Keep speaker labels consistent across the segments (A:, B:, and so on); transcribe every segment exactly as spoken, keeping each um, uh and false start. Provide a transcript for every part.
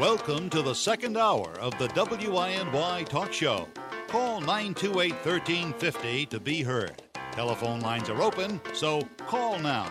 A: Welcome to the second hour of the W I N Y Talk Show. Call nine two eight, one three five zero to be heard. Telephone lines are open, so call now.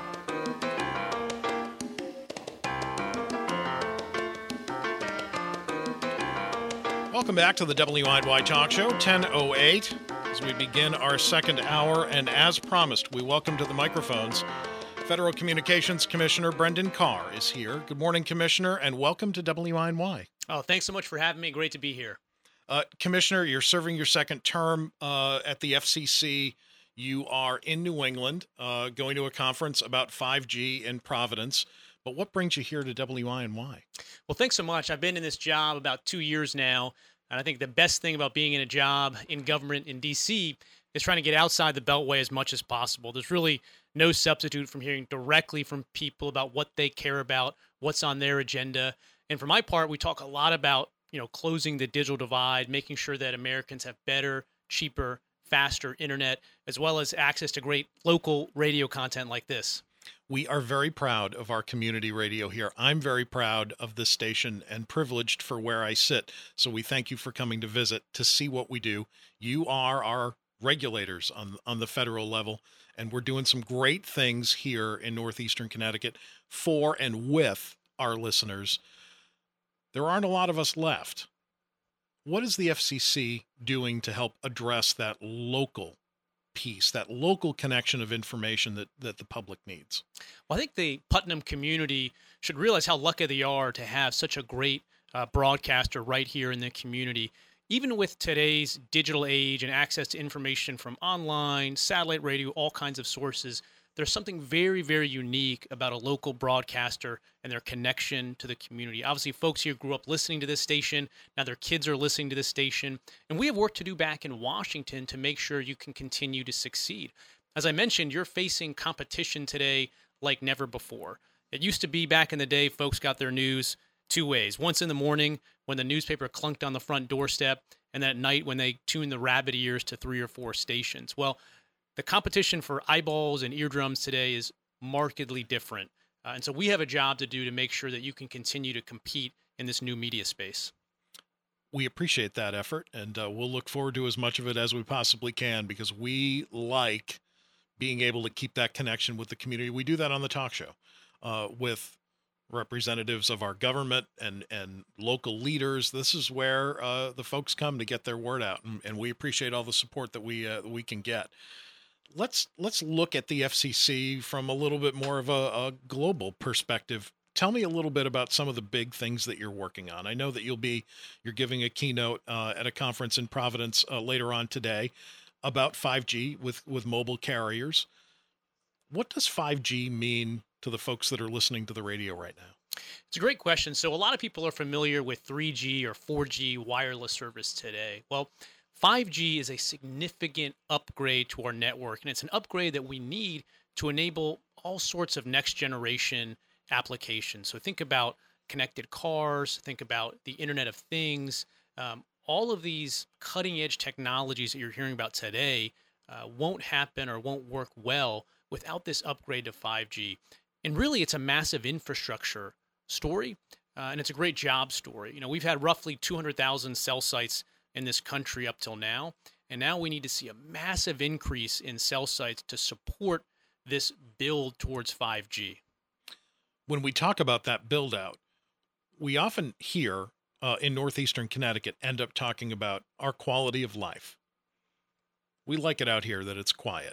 B: Welcome back to the W I N Y Talk Show, ten oh eight, as we begin our second hour. And as promised, we welcome to the microphones Federal Communications Commissioner Brendan Carr is here. Good morning, Commissioner, and welcome to W I N Y.
C: Oh, thanks so much for having me. Great to be here.
B: Uh, Commissioner, you're serving your second term uh, at the F C C. You are in New England, uh, going to a conference about five G in Providence. But what brings you here to W I N Y?
C: Well, thanks so much. I've been in this job about two years now, and I think the best thing about being in a job in government in D C is trying to get outside the Beltway as much as possible. There's really no substitute from hearing directly from people about what they care about, what's on their agenda. And for my part, we talk a lot about, you know, closing the digital divide, making sure that Americans have better, cheaper, faster internet, as well as access to great local radio content like this.
B: We are very proud of our community radio here. I'm very proud of this station and privileged for where I sit. So we thank you for coming to visit to see what we do. You are our regulators on, on the federal level, and we're doing some great things here in Northeastern Connecticut for and with our listeners. There aren't a lot of us left. What is the F C C doing to help address that local piece, that local connection of information that, that the public needs?
C: Well, I think the Putnam community should realize how lucky they are to have such a great uh, broadcaster right here in the community. Even with today's digital age and access to information from online, satellite radio, all kinds of sources, there's something very, very unique about a local broadcaster and their connection to the community. Obviously, folks here grew up listening to this station. Now their kids are listening to this station. And we have work to do back in Washington to make sure you can continue to succeed. As I mentioned, you're facing competition today like never before. It used to be back in the day, folks got their news two ways. Once in the morning when the newspaper clunked on the front doorstep, and then at night when they tuned the rabbit ears to three or four stations. Well, the competition for eyeballs and eardrums today is markedly different. Uh, and so we have a job to do to make sure that you can continue to compete in this new media space.
B: We appreciate that effort, and uh, we'll look forward to as much of it as we possibly can, because we like being able to keep that connection with the community. We do that on the talk show uh, with representatives of our government and, and local leaders. This is where uh, the folks come to get their word out, and, and we appreciate all the support that we uh, we can get. Let's let's look at the F C C from a little bit more of a, a global perspective. Tell me a little bit about some of the big things that you're working on. I know that you'll be you're giving a keynote uh, at a conference in Providence uh, later on today about five G with with mobile carriers. What does five G mean to the folks that are listening to the radio right now?
C: It's a great question. So a lot of people are familiar with three G or four G wireless service today. Well, five G is a significant upgrade to our network, and it's an upgrade that we need to enable all sorts of next generation applications. So think about connected cars, think about the Internet of Things. Um, all of these cutting edge technologies that you're hearing about today uh, won't happen or won't work well without this upgrade to five G. And really, it's a massive infrastructure story, uh, and it's a great job story. You know, we've had roughly two hundred thousand cell sites in this country up till now, and now we need to see a massive increase in cell sites to support this build towards five G.
B: When we talk about that build out, we often hear uh, in Northeastern Connecticut end up talking about our quality of life. We like it out here that it's quiet.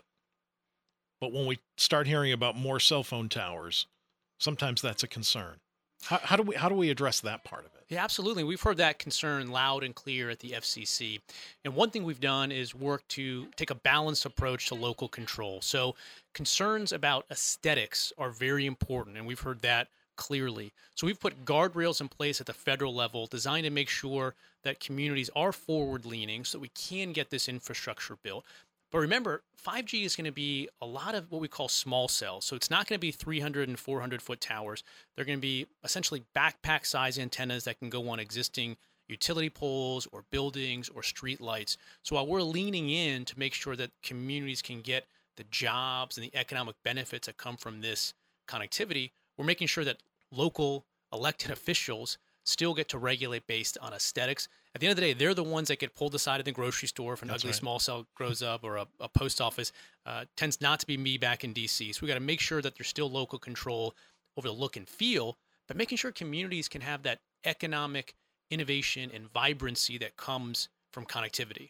B: But when we start hearing about more cell phone towers, sometimes that's a concern. How, how do we how do we address that part of it?
C: Yeah, absolutely. We've heard that concern loud and clear at the F C C. And one thing we've done is work to take a balanced approach to local control. So concerns about aesthetics are very important, and we've heard that clearly. So we've put guardrails in place at the federal level designed to make sure that communities are forward-leaning so that we can get this infrastructure built. But remember, five G is going to be a lot of what we call small cells. So it's not going to be three hundred and four hundred foot towers. They're going to be essentially backpack size antennas that can go on existing utility poles or buildings or street lights. So while we're leaning in to make sure that communities can get the jobs and the economic benefits that come from this connectivity, we're making sure that local elected officials still get to regulate based on aesthetics. At the end of the day, they're the ones that get pulled aside in the grocery store if an
B: That's
C: ugly
B: right.
C: small cell grows up, or a, a post office. Uh, tends not to be me back in D C. So we got to make sure that there's still local control over the look and feel, but making sure communities can have that economic innovation and vibrancy that comes from connectivity.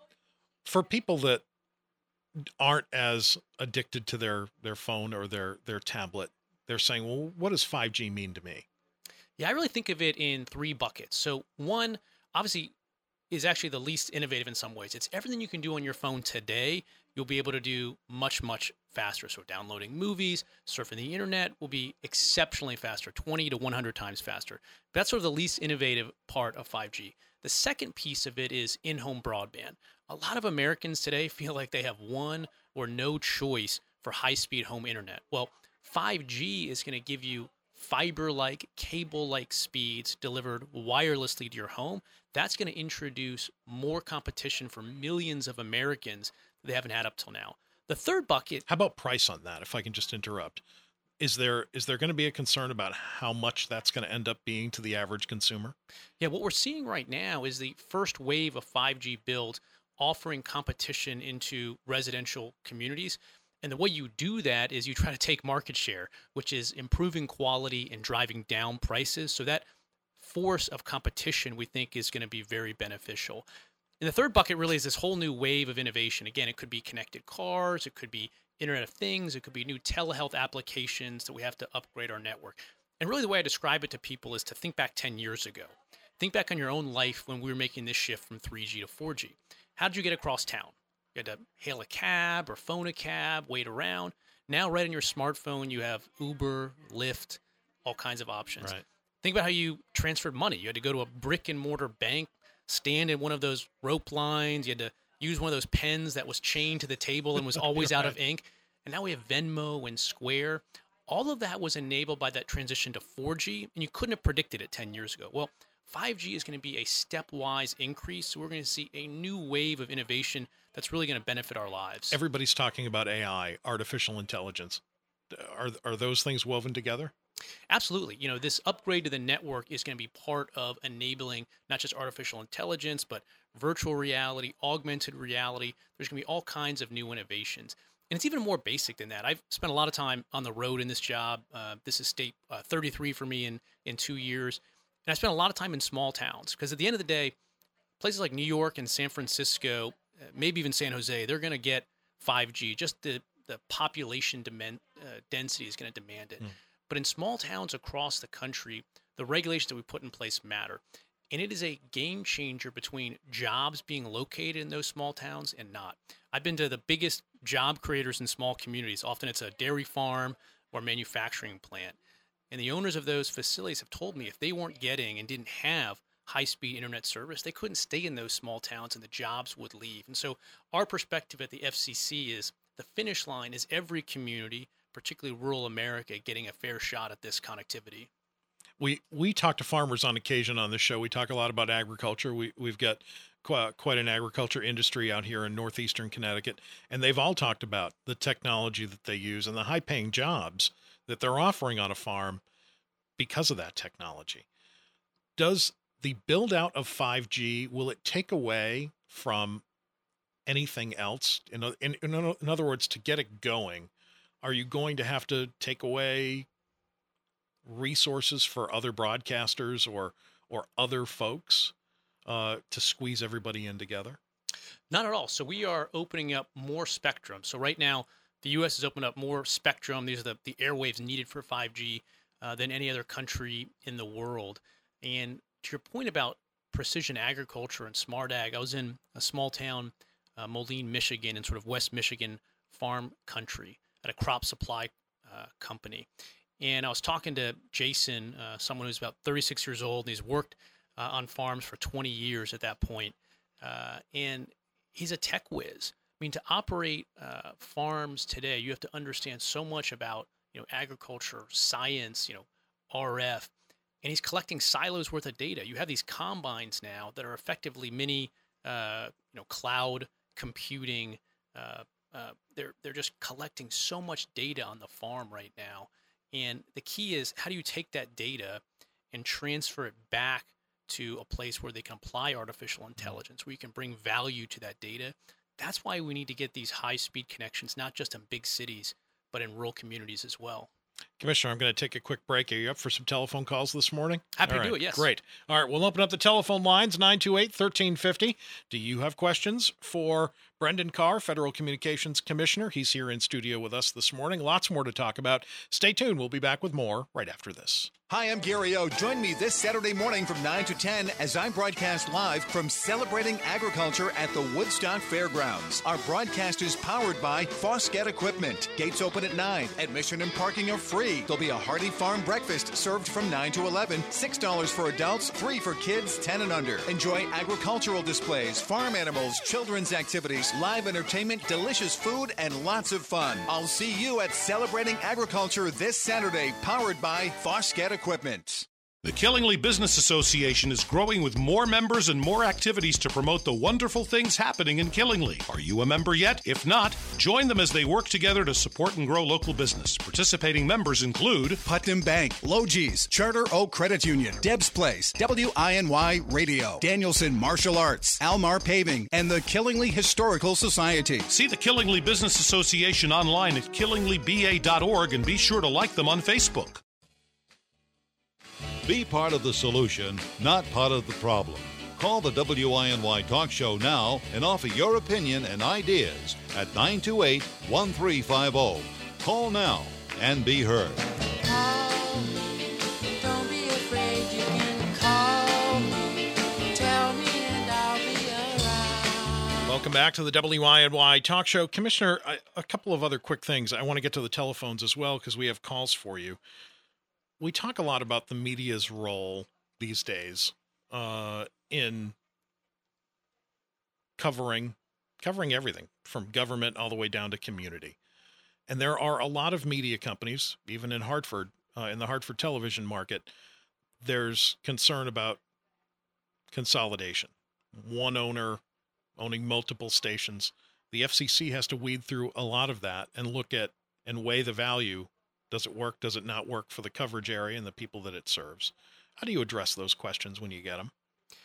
B: For people that aren't as addicted to their, their phone or their, their tablet, they're saying, well, what does five G mean to me?
C: Yeah, I really think of it in three buckets. So one, obviously, is actually the least innovative in some ways. It's everything you can do on your phone today, you'll be able to do much, much faster. So downloading movies, surfing the internet will be exceptionally faster, twenty to one hundred times faster. But that's sort of the least innovative part of five G. The second piece of it is in-home broadband. A lot of Americans today feel like they have one or no choice for high-speed home internet. Well, five G is going to give you fiber-like, cable-like speeds delivered wirelessly to your home. That's going to introduce more competition for millions of Americans that they haven't had up till now. The third bucket...
B: How about price on that, if I can just interrupt? Is there is there going to be a concern about how much that's going to end up being to the average consumer?
C: Yeah, what we're seeing right now is the first wave of five G build offering competition into residential communities. And the way you do that is you try to take market share, which is improving quality and driving down prices. So that force of competition, we think, is going to be very beneficial. And the third bucket really is this whole new wave of innovation. Again, it could be connected cars, it could be Internet of Things, it could be new telehealth applications that we have to upgrade our network. And really the way I describe it to people is to think back ten years ago. Think back on your own life when we were making this shift from three G to four G. How did you get across town? You had to hail a cab or phone a cab, wait around. Now, right on your smartphone, you have Uber, Lyft, all kinds of options.
B: Right.
C: Think about how you transferred money. You had to go to a brick and mortar bank, stand in one of those rope lines. You had to use one of those pens that was chained to the table and was always out of ink. And now we have Venmo and Square. All of that was enabled by that transition to four G, and you couldn't have predicted it ten years ago. Well, five G is going to be a stepwise increase. So we're going to see a new wave of innovation that's really going to benefit our lives.
B: Everybody's talking about A I, artificial intelligence. Are are those things woven together?
C: Absolutely. You know, this upgrade to the network is going to be part of enabling not just artificial intelligence, but virtual reality, augmented reality. There's going to be all kinds of new innovations. And it's even more basic than that. I've spent a lot of time on the road in this job. Uh, this is state uh, thirty-three for me in, in two years. And I spent a lot of time in small towns because at the end of the day, places like New York and San Francisco, uh, maybe even San Jose, they're going to get five G. Just the, the population demand, uh, density is going to demand it. Mm. But in small towns across the country, the regulations that we put in place matter. And it is a game changer between jobs being located in those small towns and not. I've been to the biggest job creators in small communities. Often it's a dairy farm or manufacturing plant. And the owners of those facilities have told me if they weren't getting and didn't have high-speed internet service, they couldn't stay in those small towns and the jobs would leave. And so our perspective at the F C C is the finish line is every community, particularly rural America, getting a fair shot at this connectivity.
B: We we talk to farmers on occasion on this show. We talk a lot about agriculture. We, we've got quite, quite an agriculture industry out here in northeastern Connecticut, and they've all talked about the technology that they use and the high-paying jobs that they're offering on a farm because of that technology. Does the build-out of five G, will it take away from anything else? In, in, in other words, to get it going, are you going to have to take away resources for other broadcasters or or other folks uh, to squeeze everybody in together?
C: Not at all. So we are opening up more spectrum. So right now, the U S has opened up more spectrum. These are the, the airwaves needed for five G uh, than any other country in the world. And to your point about precision agriculture and smart ag, I was in a small town, uh, Moline, Michigan, in sort of West Michigan farm country at a crop supply uh, company. And I was talking to Jason, uh, someone who's about thirty-six years old, and he's worked uh, on farms for twenty years at that point. Uh, and he's a tech whiz. I mean, to operate uh, farms today, you have to understand so much about, you know, agriculture, science, you know, R F, and he's collecting silos worth of data. You have these combines now that are effectively mini, uh, you know, cloud computing. Uh, uh, they're they're just collecting so much data on the farm right now. And the key is, how do you take that data and transfer it back to a place where they can apply artificial intelligence, where you can bring value to that data. That's why we need to get these high-speed connections, not just in big cities, but in rural communities as well.
B: Commissioner, I'm going to take a quick break. Are you up for some telephone calls this morning?
C: Happy
B: All
C: to
B: right,
C: do it, yes.
B: Great. All right, we'll open up the telephone lines, nine two eight, one three five zero. Do you have questions for Brendan Carr, Federal Communications Commissioner? He's here in studio with us this morning. Lots more to talk about. Stay tuned. We'll be back with more right after this.
D: Hi, I'm Gary O. Join me this Saturday morning from nine to ten as I broadcast live from Celebrating Agriculture at the Woodstock Fairgrounds. Our broadcast is powered by Fosget Equipment. Gates open at nine. Admission and parking are free. There'll be a hearty farm breakfast served from nine to eleven. six dollars for adults, free for kids ten and under. Enjoy agricultural displays, farm animals, children's activities, live entertainment, delicious food, and lots of fun. I'll see you at Celebrating Agriculture this Saturday, powered by Fosget Equipment.
E: The Killingly Business Association is growing with more members and more activities to promote the wonderful things happening in Killingly. Are you a member yet? If not, join them as they work together to support and grow local business. Participating members include
D: Putnam Bank, Logis, Charter Oak Credit Union, Deb's Place, W I N Y Radio, Danielson Martial Arts, Almar Paving, and the Killingly Historical Society.
E: See the Killingly Business Association online at killingly b a dot org and be sure to like them on Facebook.
A: Be part of the solution, not part of the problem. Call the W I N Y Talk Show now and offer your opinion and ideas at nine two eight, one three five zero. Call now and be heard.
F: Call me. Don't be afraid, you can call me. Tell me and I'll be around.
B: Welcome back to the W I N Y Talk Show. Commissioner, a, a couple of other quick things. I want to get to the telephones as well because we have calls for you. We talk a lot about the media's role these days uh, in covering covering everything from government all the way down to community. And there are a lot of media companies, even in Hartford, uh, in the Hartford television market, there's concern about consolidation. One owner owning multiple stations. The F C C has to weed through a lot of that and look at and weigh the value. Does it work? Does it not work for the coverage area and the people that it serves? How do you address those questions when you get them?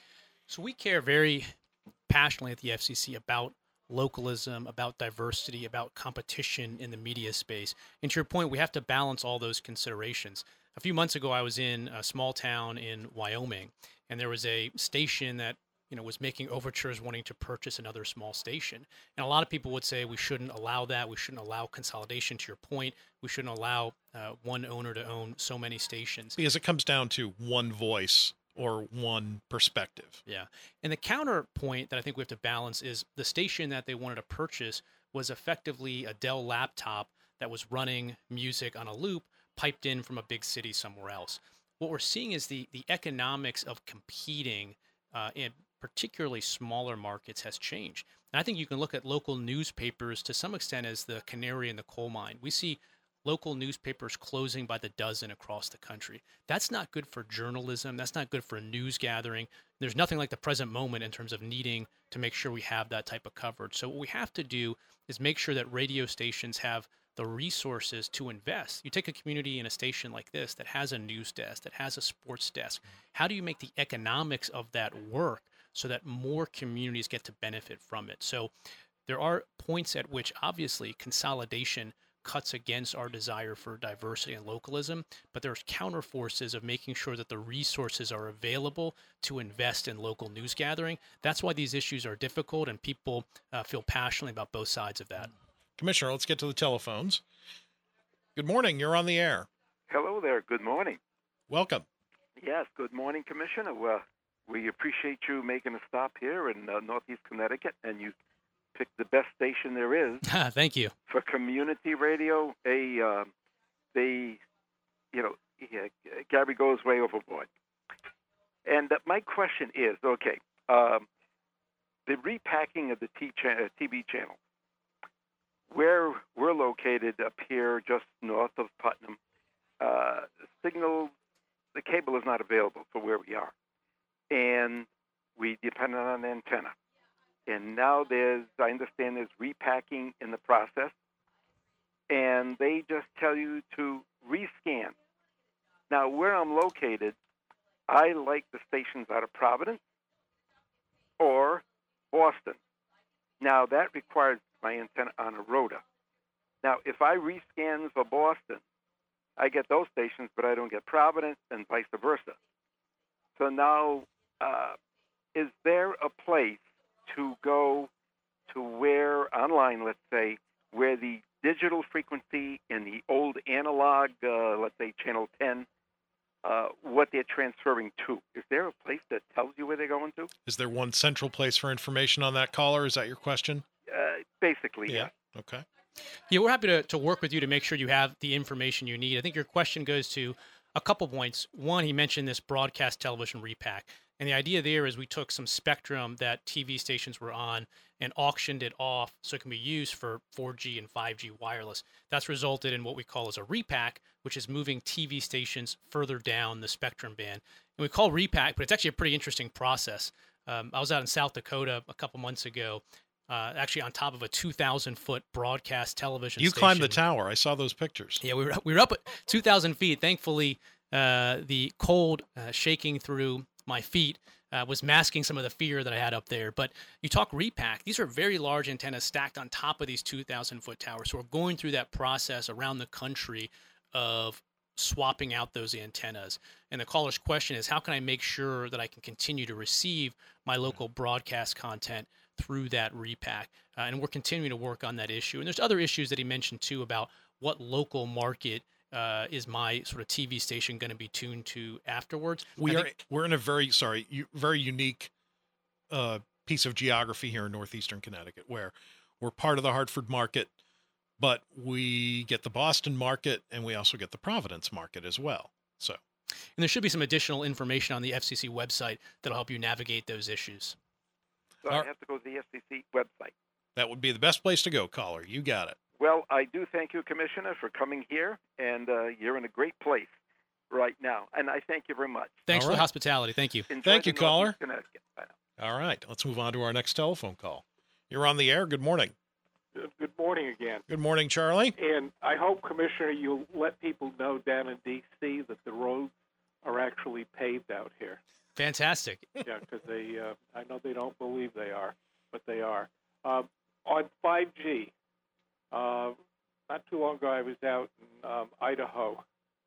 C: So we care very passionately at the F C C about localism, about diversity, about competition in the media space. And to your point, we have to balance all those considerations. A few months ago, I was in a small town in Wyoming, and there was a station that you know, was making overtures wanting to purchase another small station. And a lot of people would say we shouldn't allow that. We shouldn't allow consolidation, to your point. We shouldn't allow uh, one owner to own so many stations.
B: Because it comes down to one voice or one perspective.
C: Yeah. And the counterpoint that I think we have to balance is the station that they wanted to purchase was effectively a Dell laptop that was running music on a loop piped in from a big city somewhere else. What we're seeing is the, the economics of competing uh, in particularly smaller markets has changed. And I think you can look at local newspapers to some extent as the canary in the coal mine. We see local newspapers closing by the dozen across the country. That's not good for journalism. That's not good for news gathering. There's nothing like the present moment in terms of needing to make sure we have that type of coverage. So what we have to do is make sure that radio stations have the resources to invest. You take a community in a station like this that has a news desk, that has a sports desk. How do you make the economics of that work so that more communities get to benefit from it? So there are points at which obviously consolidation cuts against our desire for diversity and localism, but there's counter forces of making sure that the resources are available to invest in local news gathering. That's why these issues are difficult, and people uh, feel passionately about both sides of that.
B: Commissioner, let's get to the telephones. Good morning. You're on the air.
G: Hello there. Good morning.
B: Welcome.
G: Yes, good morning, Commissioner. Uh, we appreciate you making a stop here in uh, Northeast Connecticut, and you picked the best station there is.
C: Thank you.
G: For community radio. A, uh, they, you know, yeah, Gary goes way overboard. And uh, my question is, okay, um, the repacking of the T, cha- T V channel. Where we're located up here just north of Putnam, uh, signal, the cable is not available for where we are. And we depend on an antenna. And now there's, I understand there's repacking in the process. And they just tell you to rescan. Now, where I'm located, I like the stations out of Providence or Boston. Now, that requires my antenna on a rotor. Now, if I rescan for Boston, I get those stations, but I don't get Providence and vice versa. So now, uh, is there a place to go to where, online, let's say, where the digital frequency and the old analog, uh, let's say channel ten, uh, what they're transferring to? Is there a place that tells you where they're going to?
B: Is there one central place for information on that, caller? Is that your question?
G: Uh, basically,
B: Yeah.
G: yeah.
B: Okay.
C: Yeah, we're happy to, to work with you to make sure you have the information you need. I think your question goes to a couple points. One, he mentioned this broadcast television repack. And the idea there is we took some spectrum that T V stations were on and auctioned it off so it can be used for four G and five G wireless. That's resulted in what we call as a repack, which is moving T V stations further down the spectrum band. And we call repack, but it's actually a pretty interesting process. Um, I was out in South Dakota a couple months ago, uh, actually on top of a two thousand foot broadcast television
B: You
C: station.
B: climbed the tower. I saw those pictures.
C: Yeah, we were, we were up at two thousand feet. Thankfully, uh, the cold uh, shaking through my feet uh, was masking some of the fear that I had up there. But you talk repack, these are very large antennas stacked on top of these two thousand foot towers. So we're going through that process around the country of swapping out those antennas. And the caller's question is, how can I make sure that I can continue to receive my local broadcast content through that repack? Uh, and we're continuing to work on that issue. And there's other issues that he mentioned too about what local market uh, is my sort of T V station going to be tuned to afterwards.
B: We
C: I
B: are
C: think-
B: we're in a very sorry, you, very unique uh, piece of geography here in northeastern Connecticut, where we're part of the Hartford market, but we get the Boston market and we also get the Providence market as well. So,
C: and there should be some additional information on the F C C website that'll help you navigate those issues.
G: So
B: All
G: I have to go to the F C C website.
B: that would be the best place to go, caller. You got it.
G: Well, I do thank you, Commissioner, for coming here, and uh, you're in a great place right now. And I thank you very much.
C: Thanks
B: All
C: for the
B: right.
C: hospitality. Thank you.
G: Enjoy
B: Thank
G: the
B: you, caller.
G: Northeast Connecticut. Bye now.
B: All right, let's move on to our next telephone call. You're on the air. Good morning.
H: Good morning again.
B: Good morning, Charlie.
H: And I hope, Commissioner, you'll let people know down in D C that the roads are actually paved out here.
C: Fantastic.
H: Yeah, because they, uh, I know they don't believe they are, but they are. Uh, on five G, uh, not too long ago I was out in um, Idaho,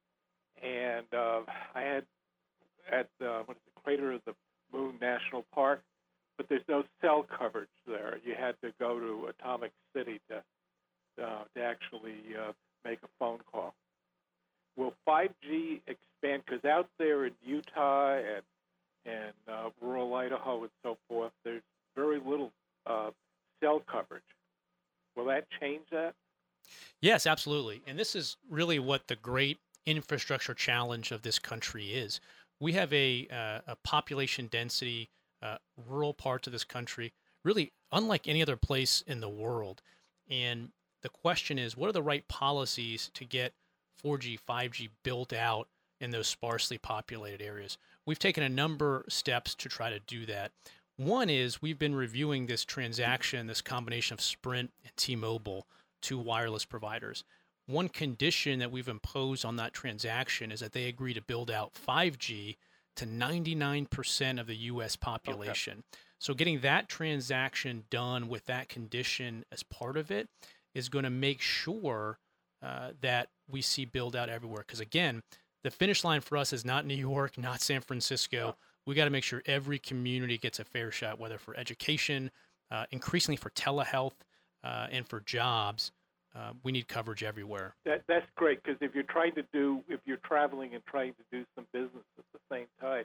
H: and uh, I had at uh, what is it, Crater of the Moon National Park, but there's no cell coverage there. You had to go to Atomic City to uh, to actually uh, make a phone call. Will five G expand? Because out there in Utah and and uh, rural Idaho and so forth, there's very little uh, cell coverage. Will that change that?
C: Yes, absolutely. And this is really what the great infrastructure challenge of this country is. We have a, uh, a population density, uh, rural parts of this country, really unlike any other place in the world. And the question is, what are the right policies to get four G, five G built out in those sparsely populated areas? We've taken a number of steps to try to do that. One is we've been reviewing this transaction, this combination of Sprint and T-Mobile, two wireless providers. One condition that we've imposed on that transaction is that they agree to build out five G to ninety-nine percent of the U S population. Okay. So getting that transaction done with that condition as part of it is going to make sure uh, that we see build out everywhere. Because again, the finish line for us is not New York, not San Francisco. We got to make sure every community gets a fair shot, whether for education, uh, increasingly for telehealth, uh, and for jobs. Uh, we need coverage everywhere.
H: That that's great, because if you're trying to do, if you're traveling and trying to do some business at the same time,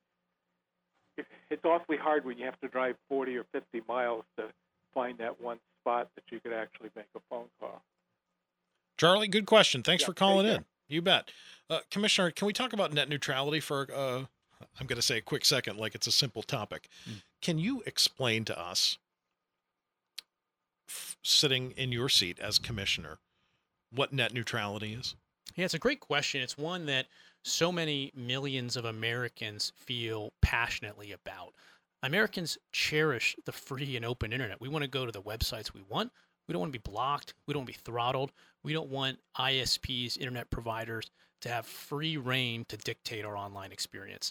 H: it, it's awfully hard when you have to drive forty or fifty miles to find that one spot that you could actually make a phone call.
B: Charlie, good question. Thanks
H: Yeah,
B: for calling
H: take
B: in. You bet. Uh, Commissioner, can we talk about net neutrality for, uh, I'm going to say a quick second, like it's a simple topic. Mm. Can you explain to us, f- sitting in your seat as commissioner, what net neutrality is?
C: Yeah, it's a great question. It's one that so many millions of Americans feel passionately about. Americans cherish the free and open internet. We want to go to the websites we want. We don't want to be blocked. We don't want to be throttled. We don't want I S Ps, internet providers, to have free reign to dictate our online experience.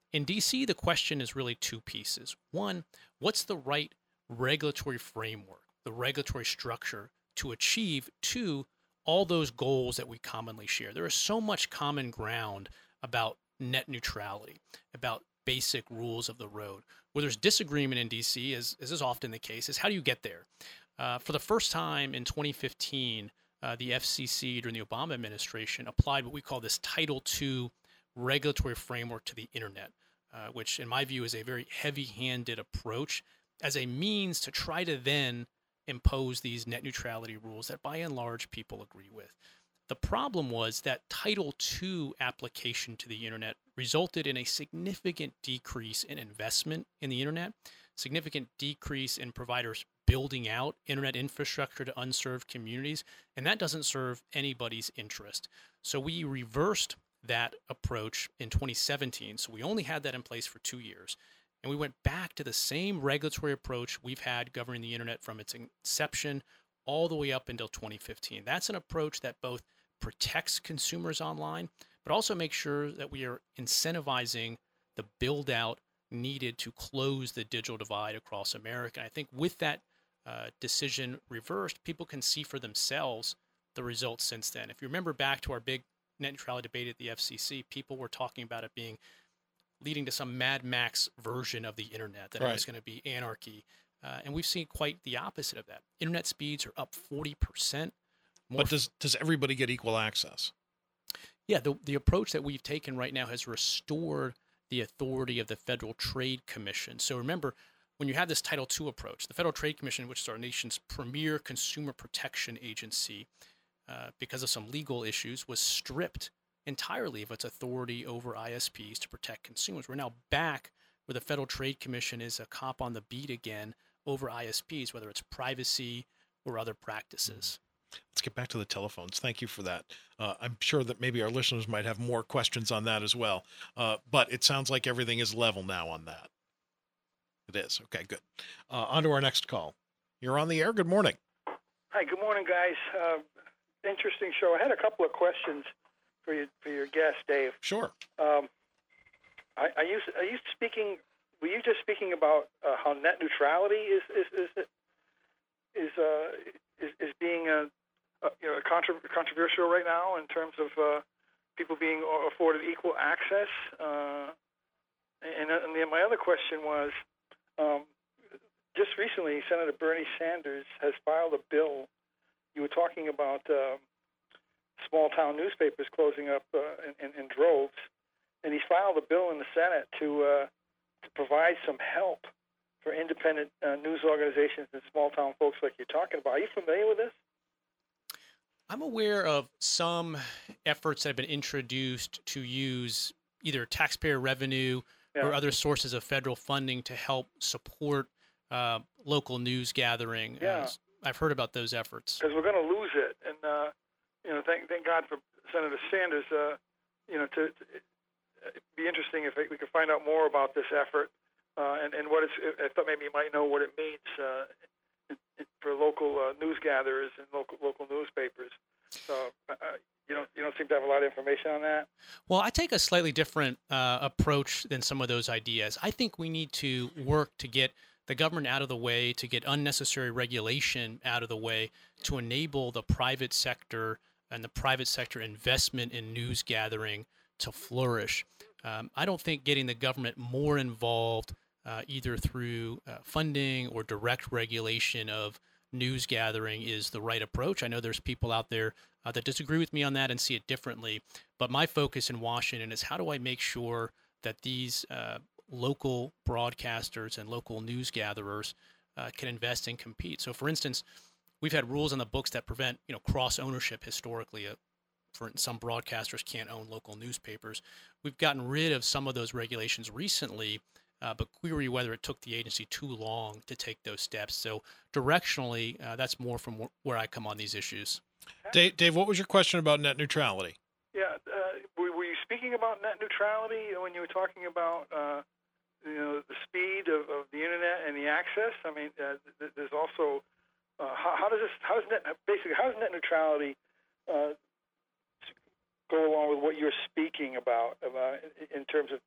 C: In D C, the question is really two pieces. One, what's the right regulatory framework, the regulatory structure to achieve, two, all those goals that we commonly share? There is so much common ground about net neutrality, about basic rules of the road. Where there's disagreement in D C, as, as is often the case, is how do you get there? Uh, for the first time in twenty fifteen, uh, the F C C during the Obama administration applied what we call this Title two regulatory framework to the internet, uh, which in my view is a very heavy-handed approach as a means to try to then impose these net neutrality rules that by and large people agree with. The problem was that Title two application to the internet resulted in a significant decrease in investment in the internet, significant decrease in providers building out internet infrastructure to unserved communities, and that doesn't serve anybody's interest. So we reversed that approach in twenty seventeen. So we only had that in place for two years. And we went back to the same regulatory approach we've had governing the internet from its inception all the way up until twenty fifteen. That's an approach that both protects consumers online, but also makes sure that we are incentivizing the build out needed to close the digital divide across America. And I think with that uh, decision reversed, people can see for themselves the results since then. If you remember back to our big net neutrality debate at the F C C, people were talking about it being leading to some Mad Max version of the internet, that
B: Right.
C: it was going to be anarchy. Uh, and we've seen quite the opposite of that. Internet speeds are up forty percent. More
B: But does does everybody get equal access?
C: Yeah, the, the approach that we've taken right now has restored the authority of the Federal Trade Commission. So remember, when you have this Title two approach, the Federal Trade Commission, which is our nation's premier consumer protection agency, uh, because of some legal issues, was stripped entirely of its authority over I S Ps to protect consumers. We're now back where the Federal Trade Commission is a cop on the beat again over I S Ps, whether it's privacy or other practices.
B: Let's get back to the telephones. Thank you for that. Uh, I'm sure that maybe our listeners might have more questions on that as well. Uh, but it sounds like everything is level now on that. It is. Okay, good. Uh, on to our next call. You're on the air. Good morning.
I: Hi, good morning, guys. Uh, interesting show. I had a couple of questions for you, for your guest, Dave.
B: Sure.
I: Um, I, are you are you speaking? Were you just speaking about uh, how net neutrality is is is is uh, is, is being a, a you know contra- controversial right now in terms of uh, people being afforded equal access? Uh, and, and the, my other question was, um, just recently, Senator Bernie Sanders has filed a bill. You were talking about uh, small-town newspapers closing up uh, in, in, in droves, and he filed a bill in the Senate to uh, to provide some help for independent uh, news organizations and small-town folks like you're talking about. Are you familiar with this?
C: I'm aware of some efforts that have been introduced to use either taxpayer revenue
I: Yeah.
C: or other sources of federal funding to help support uh, local news gathering.
I: Yeah.
C: Uh, I've heard about those efforts.
I: Because we're going to lose it, and uh, you know, thank thank God for Senator Sanders. Uh, you know, to, to it'd be interesting if we could find out more about this effort, uh, and and what it's. I thought maybe you might know what it means uh, it, it, for local uh, news gatherers and local local newspapers. So uh, you don't you don't seem to have a lot of information on that.
C: Well, I take a slightly different uh, approach than some of those ideas. I think we need to work to get the government out of the way, to get unnecessary regulation out of the way, to enable the private sector and the private sector investment in news gathering to flourish. Um, I don't think getting the government more involved, uh, either through uh, funding or direct regulation of news gathering, is the right approach. I know there's people out there uh, that disagree with me on that and see it differently, but my focus in Washington is how do I make sure that these uh, local broadcasters and local news gatherers uh, can invest and compete. So, for instance, we've had rules on the books that prevent, you know, cross ownership historically. Uh, for some broadcasters can't own local newspapers. We've gotten rid of some of those regulations recently, uh, but query whether it took the agency too long to take those steps. So, directionally, uh, that's more from wh- where I come on these issues.
B: Dave, Dave, what was your question about net neutrality?
I: Yeah, uh, were, were you speaking about net neutrality when you were talking about uh, you know the speed of, of the internet and the access? I mean, uh, th- there's also uh, how, how does this how does net basically how does net neutrality uh, go along with what you're speaking about about in terms of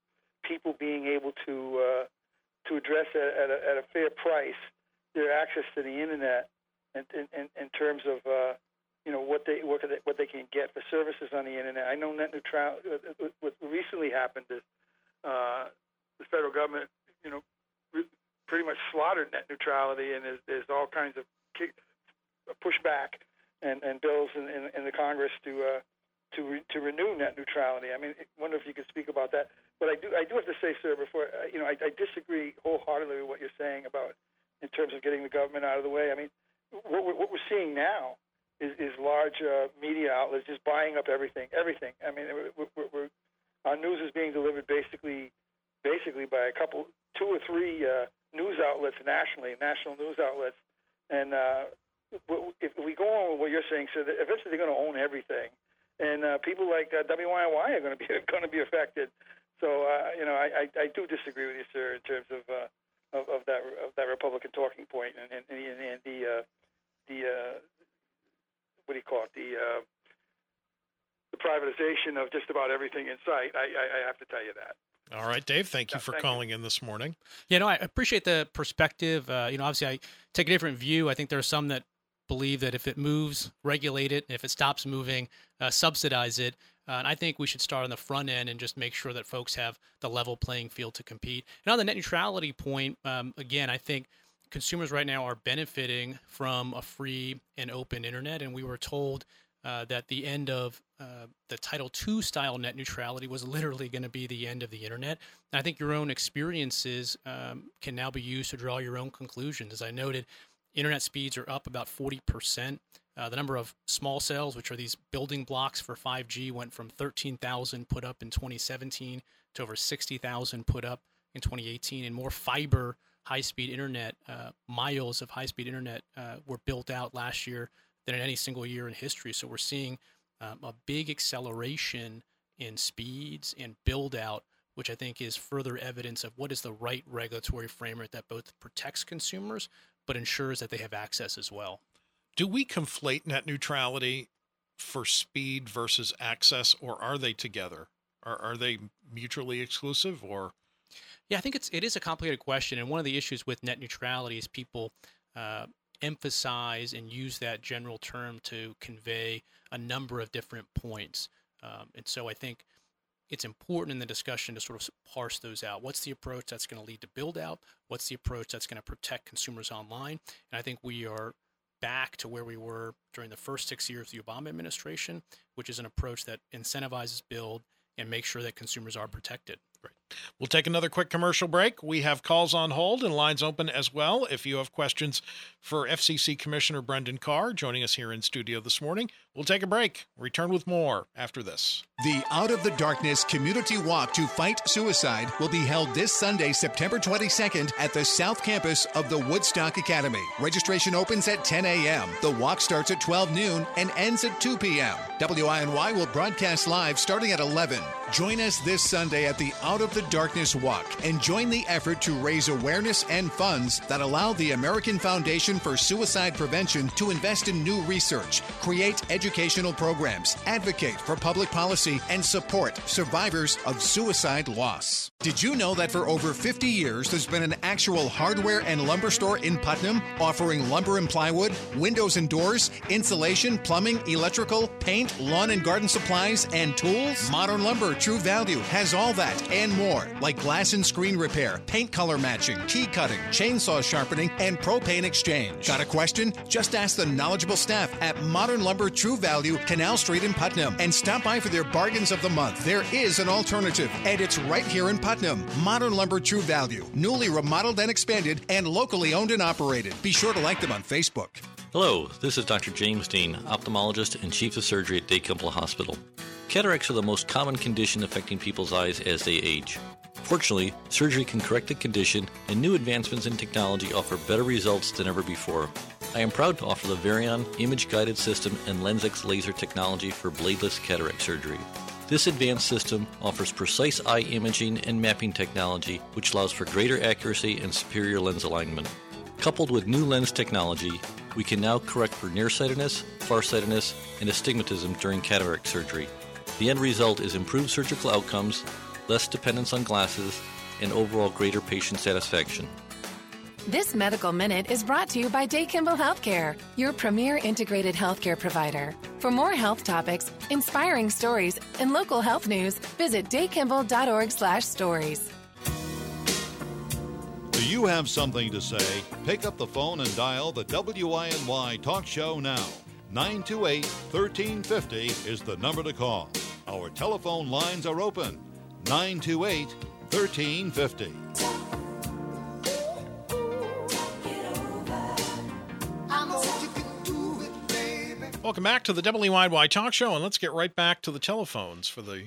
I: people being able to uh, to address at, at, a, at a fair price their access to the internet, in, in, in terms of uh, you know what they what they what they can get for services on the internet. I know net neutrality. What recently happened is uh, the federal government, you know, re- pretty much slaughtered net neutrality, and there's, there's all kinds of kick, pushback and, and bills in, in, in the Congress to uh, to re, to renew net neutrality. I mean, I wonder if you could speak about that. But I do I do have to say, sir, before uh, you know, I, I disagree wholeheartedly with what you're saying about in terms of getting the government out of the way. I mean, what we're, what we're seeing now is, is large uh, media outlets just buying up everything, everything. I mean, we're, we're, we're, our news is being delivered basically, basically by a couple, two or three uh, news outlets nationally, national news outlets. And uh, if we go on with what you're saying, so that eventually they're going to own everything, and uh, people like uh, W Y N Y are going to be going to be affected. So uh, you know, I, I, I do disagree with you, sir, in terms of uh, of, of that of that Republican talking point and and, and, and the uh, the uh, what do you call it the uh, the privatization of just about everything in sight. I, I, I have to tell you that.
B: All right, Dave, thank you for
I: thank
B: calling you. in this morning.
C: Yeah, no, I appreciate the perspective. Uh, you know, obviously I take a different view. I think there are some that believe that if it moves, regulate it. If it stops moving, uh, subsidize it. Uh, and I think we should start on the front end and just make sure that folks have the level playing field to compete. And on the net neutrality point, um, again, I think consumers right now are benefiting from a free and open internet. And we were told uh, that the end of uh, the Title two style net neutrality was literally going to be the end of the internet. And I think your own experiences um, can now be used to draw your own conclusions. As I noted, internet speeds are up about forty percent. Uh, the number of small cells, which are these building blocks for five G, went from thirteen thousand put up in twenty seventeen to over sixty thousand put up in twenty eighteen. And more fiber high-speed internet, uh, miles of high-speed internet uh, were built out last year than in any single year in history. So we're seeing um, a big acceleration in speeds and build-out, which I think is further evidence of what is the right regulatory framework that both protects consumers but ensures that they have access as well.
B: Do we conflate net neutrality for speed versus access, or are they together? Are, are they mutually exclusive, or?
C: Yeah, I think it's it is a complicated question, and one of the issues with net neutrality is people uh, emphasize and use that general term to convey a number of different points. Um, and so I think it's important in the discussion to sort of parse those out. What's the approach that's going to lead to build out? What's the approach that's going to protect consumers online? And I think we are back to where we were during the first six years of the Obama administration, which is an approach that incentivizes build and makes sure that consumers are protected.
B: Great. We'll take another quick commercial break. We have calls on hold and lines open as well. If you have questions for F C C Commissioner Brendan Carr, joining us here in studio this morning, we'll take a break. Return with more after this.
D: The Out of the Darkness Community Walk to Fight Suicide will be held this Sunday, September twenty-second at the South Campus of the Woodstock Academy. Registration opens at ten a.m. The walk starts at twelve noon and ends at two p.m. W I N Y will broadcast live starting at eleven. Join us this Sunday at the Out of the Darkness Walk and join the effort to raise awareness and funds that allow the American Foundation for Suicide Prevention to invest in new research, create educational programs, advocate for public policy, and support survivors of suicide loss. Did you know that for over fifty years there's been an actual hardware and lumber store in Putnam offering lumber and plywood, windows and doors, insulation, plumbing, electrical, paint, lawn and garden supplies, and tools? Modern Lumber True Value has all that and more, like glass and screen repair, paint color matching, key cutting, chainsaw sharpening, and propane exchange. Got a question? Just ask the knowledgeable staff at Modern Lumber True Value, Canal Street in Putnam, and stop by for their bargains of the month. There is an alternative, and it's right here in Putnam. Modern Lumber True Value, newly remodeled and expanded, and locally owned and operated. Be sure to like them on Facebook.
J: Hello, this is Doctor James Dean, ophthalmologist and chief of surgery at Day-Kimball Hospital. Cataracts are the most common condition affecting people's eyes as they age. Fortunately, surgery can correct the condition, and new advancements in technology offer better results than ever before. I am proud to offer the Varian image-guided system and LensX laser technology for bladeless cataract surgery. This advanced system offers precise eye imaging and mapping technology, which allows for greater accuracy and superior lens alignment. Coupled with new lens technology, we can now correct for nearsightedness, farsightedness, and astigmatism during cataract surgery. The end result is improved surgical outcomes, less dependence on glasses, and overall greater patient satisfaction.
K: This Medical Minute is brought to you by Daykimball Healthcare, your premier integrated healthcare provider. For more health topics, inspiring stories, and local health news, visit daykimball.org slash stories.
A: Do you have something to say? Pick up the phone and dial the W I N Y Talk Show now. nine two eight, one three five zero is the number to call. Our telephone lines are open. nine two eight, one three five zero.
B: Welcome back to the W I N Y Talk Show, and let's get right back to the telephones for the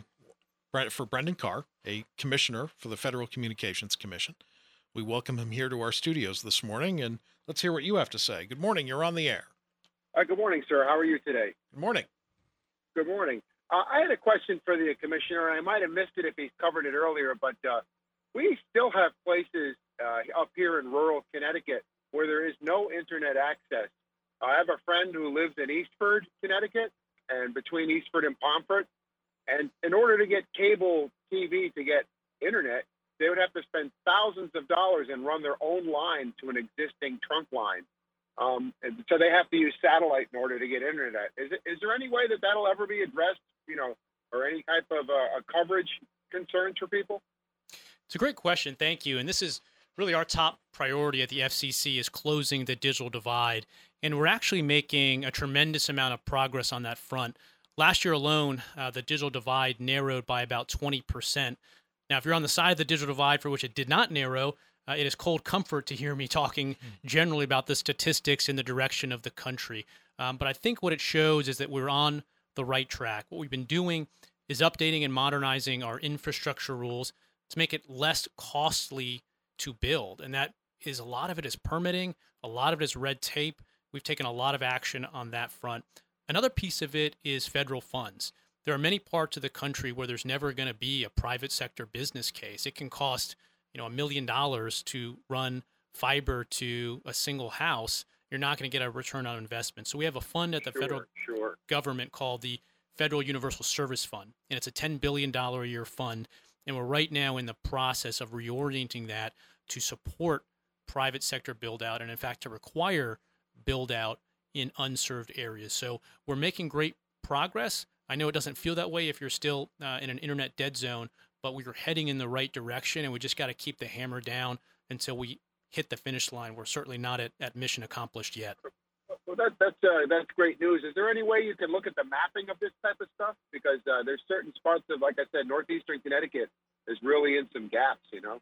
B: for Brendan Carr, a commissioner for the Federal Communications Commission. We welcome him here to our studios this morning, and let's hear what you have to say. Good morning. You're on the air.
L: Uh, good morning, sir. How are you today?
B: Good morning.
L: Good morning. Uh, I had a question for the commissioner, and I might have missed it if he's covered it earlier, but uh, we still have places uh, up here in rural Connecticut where there is no internet access. I have a friend who lives in Eastford, Connecticut, and between Eastford and Pomfret. And in order to get cable T V to get internet, they would have to spend thousands of dollars and run their own line to an existing trunk line. Um, and so they have to use satellite in order to get internet. Is, it, is there any way that that'll ever be addressed, you know, or any type of uh, a coverage concerns for people?
C: It's a great question. Thank you. And this is really our top priority at the F C C is closing the digital divide. And we're actually making a tremendous amount of progress on that front. Last year alone, uh, the digital divide narrowed by about twenty percent. Now, if you're on the side of the digital divide for which it did not narrow, uh, it is cold comfort to hear me talking generally about the statistics in the direction of the country. Um, but I think what it shows is that we're on the right track. What we've been doing is updating and modernizing our infrastructure rules to make it less costly to build. And that is a lot of it is permitting, a lot of it is red tape. We've taken a lot of action on that front. Another piece of it is federal funds. There are many parts of the country where there's never going to be a private sector business case. It can cost, you know, a million dollars to run fiber to a single house. You're not going to get a return on investment. So we have a fund at the
L: Sure,
C: federal
L: sure.
C: government called the Federal Universal Service Fund, and it's a ten billion dollars a year fund. And we're right now in the process of reorienting that to support private sector build out and, in fact, to require build out in unserved areas. So we're making great progress. I know it doesn't feel that way if you're still uh, in an internet dead zone, but we are heading in the right direction, and we just got to keep the hammer down until we hit the finish line. We're certainly not at, at mission accomplished yet.
L: Well, that, that's uh, that's great news. Is there any way you can look at the mapping of this type of stuff? Because uh, there's certain spots of, like I said, northeastern Connecticut is really in some gaps, you know?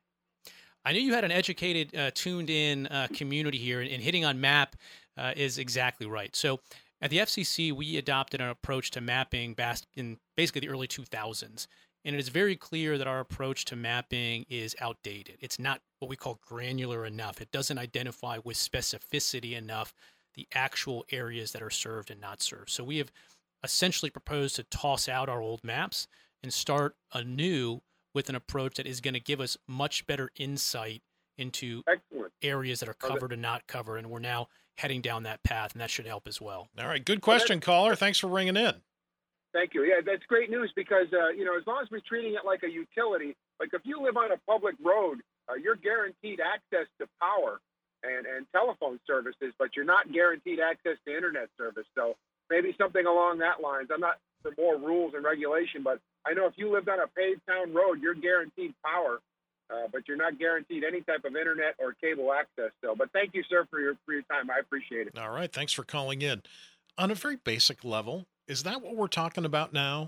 C: I knew you had an educated, uh, tuned-in uh, community here, and, and hitting on map uh, is exactly right. So at the F C C, we adopted an approach to mapping back in basically the early two thousands, and it is very clear that our approach to mapping is outdated. It's not what we call granular enough. It doesn't identify with specificity enough the actual areas that are served and not served. So we have essentially proposed to toss out our old maps and start anew with an approach that is going to give us much better insight into
L: Excellent.
C: areas that are covered and not covered. And we're now heading down that path, and that should help as well.
B: All right. Good question, caller. Thanks for ringing in.
L: Thank you. Yeah, that's great news because, uh, you know, as long as we're treating it like a utility, like if you live on a public road, uh, you're guaranteed access to power and, and telephone services, but you're not guaranteed access to internet service. So maybe something along that lines. I'm not for more rules and regulation, but I know if you lived on a paved town road, you're guaranteed power, uh, but you're not guaranteed any type of internet or cable access. So, but thank you, sir, for your for your time. I appreciate it.
B: All right. Thanks for calling in. On a very basic level, is that what we're talking about now,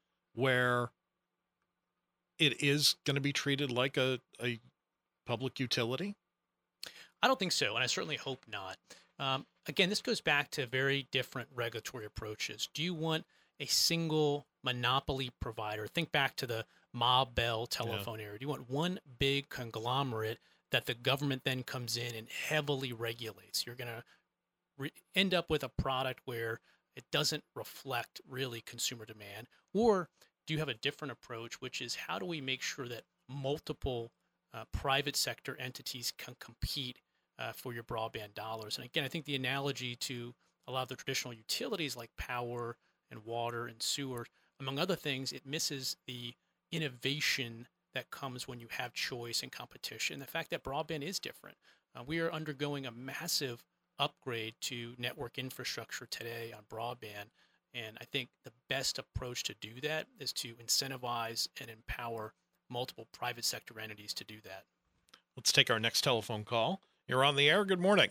B: where it is going to be treated like a, a public utility?
C: I don't think so, and I certainly hope not. Um, again, this goes back to very different regulatory approaches. Do you want a single monopoly provider? Think back to the Ma Bell telephone yeah. area. Do you want one big conglomerate that the government then comes in and heavily regulates? You're going to re- end up with a product where it doesn't reflect really consumer demand. Or do you have a different approach, which is how do we make sure that multiple uh, private sector entities can compete uh, for your broadband dollars? And again, I think the analogy to a lot of the traditional utilities like power and water and sewer, among other things, it misses the innovation that comes when you have choice and competition. The fact that broadband is different. Uh, we are undergoing a massive upgrade to network infrastructure today on broadband. And I think the best approach to do that is to incentivize and empower multiple private sector entities to do that.
B: Let's take our next telephone call. You're on the air. Good morning.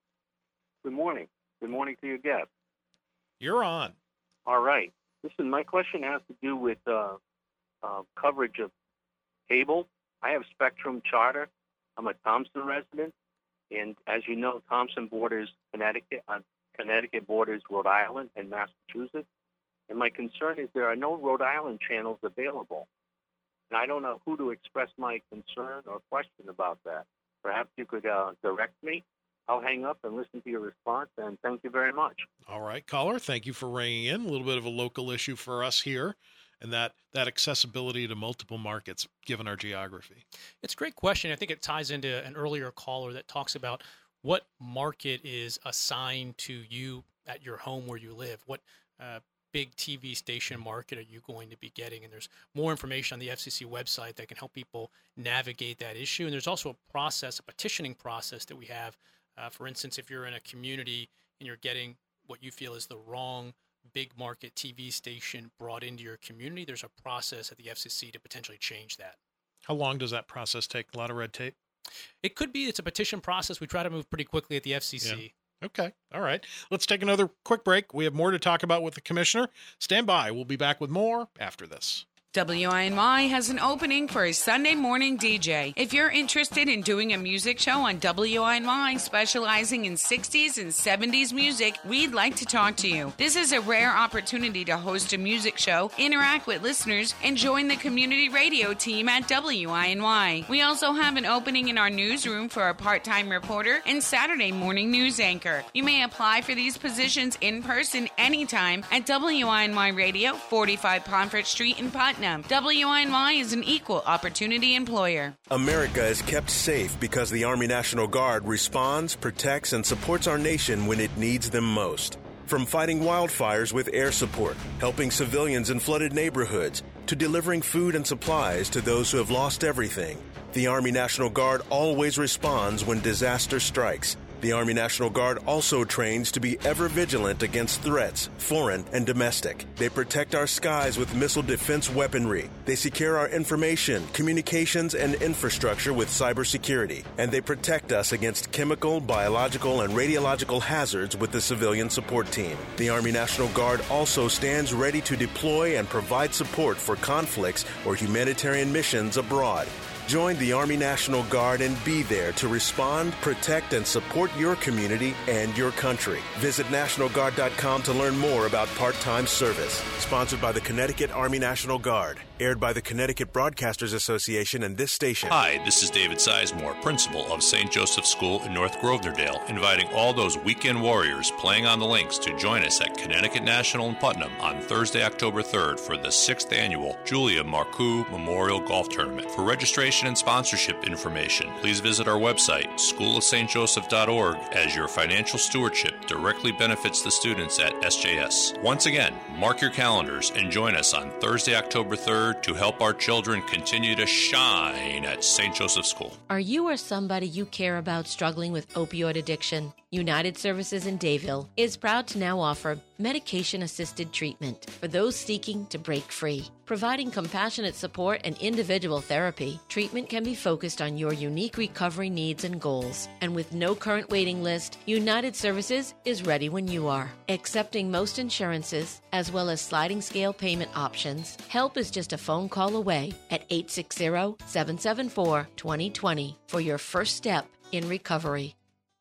M: Good morning. Good morning to your guest.
B: You're on.
M: All right. Listen, my question has to do with uh, uh, coverage of cable. I have Spectrum Charter. I'm a Thompson resident. And as you know, Thompson borders Connecticut. Uh, Connecticut borders Rhode Island and Massachusetts. And my concern is there are no Rhode Island channels available. And I don't know who to express my concern or question about that. Perhaps you could uh, direct me. I'll hang up and listen to your response, and thank you very much.
B: All right, caller, thank you for ringing in. A little bit of a local issue for us here, and that, that accessibility to multiple markets, given our geography.
C: It's a great question. I think it ties into an earlier caller that talks about what market is assigned to you at your home where you live. What uh, big T V station market are you going to be getting? And there's more information on the F C C website that can help people navigate that issue. And there's also a process, a petitioning process that we have. Uh, for instance, if you're in a community and you're getting what you feel is the wrong big market T V station brought into your community, there's a process at the F C C to potentially change that.
B: How long does that process take? A lot of red tape?
C: It could be. It's a petition process. We try to move pretty quickly at the F C C.
B: Yeah. Okay. All right. Let's take another quick break. We have more to talk about with the commissioner. Stand by. We'll be back with more after this.
N: W I N Y has an opening for a Sunday morning D J. If you're interested in doing a music show on W I N Y specializing in sixties and seventies music, we'd like to talk to you. This is a rare opportunity to host a music show, interact with listeners, and join the community radio team at W I N Y. We also have an opening in our newsroom for a part-time reporter and Saturday morning news anchor. You may apply for these positions in person anytime at W I N Y Radio, forty-five Pomfret Street in Putnam. W I N Y is an equal opportunity employer.
O: America is kept safe because the Army National Guard responds, protects, and supports our nation when it needs them most. From fighting wildfires with air support, helping civilians in flooded neighborhoods, to delivering food and supplies to those who have lost everything, the Army National Guard always responds when disaster strikes. The Army National Guard also trains to be ever vigilant against threats, foreign and domestic. They protect our skies with missile defense weaponry. They secure our information, communications, and infrastructure with cybersecurity. And they protect us against chemical, biological, and radiological hazards with the civilian support team. The Army National Guard also stands ready to deploy and provide support for conflicts or humanitarian missions abroad. Join the Army National Guard and be there to respond, protect, and support your community and your country. Visit National Guard dot com to learn more about part-time service. Sponsored by the Connecticut Army National Guard. Aired by the Connecticut Broadcasters Association and this station.
P: Hi, this is David Sizemore, principal of Saint Joseph School in North Grosvenordale, inviting all those weekend warriors playing on the links to join us at Connecticut National in Putnam on Thursday, October third for the sixth annual Julia Marcoux Memorial Golf Tournament. For registration and sponsorship information, please visit our website, school of st joseph dot org, as your financial stewardship directly benefits the students at S J S. Once again, mark your calendars and join us on Thursday, October third to help our children continue to shine at Saint Joseph School.
Q: Are you or somebody you care about struggling with opioid addiction? United Services in Dayville is proud to now offer medication-assisted treatment for those seeking to break free. Providing compassionate support and individual therapy, treatment can be focused on your unique recovery needs and goals. And with no current waiting list, United Services is ready when you are. Accepting most insurances, as well as sliding scale payment options, help is just a phone call away at eight six zero, seven seven four, two zero two zero for your first step in recovery.